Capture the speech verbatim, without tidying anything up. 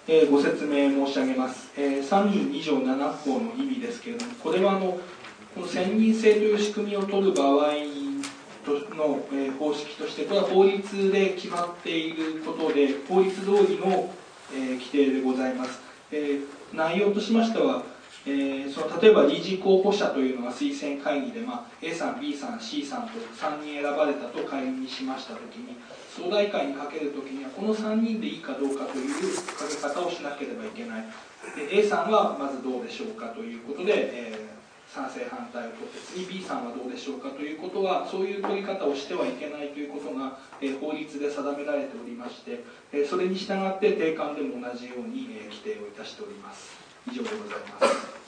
えー、ご説明申し上げます。えー、さんじゅうに条なな項の意味ですけれども、これはあのこの選任制という仕組みを取る場合の、えー、方式として、これは法律で決まっていることで、法律通りの、えー、規定でございます。えー、内容としましては、えー、その例えば理事候補者というのが推薦会議で、まあ、A さん、B さん、C さんとさんにん選ばれたと仮にしましたときに、総代会にかけるときには、このさんにんでいいかどうかというかけ方をしなければいけない。で A さんはまずどうでしょうかということで、えー、賛成反対を取って、次 B さんはどうでしょうかということは、そういう取り方をしてはいけないということが、えー、法律で定められておりまして、えー、それに従って定款でも同じように、えー、規定をいたしております。以上でございます。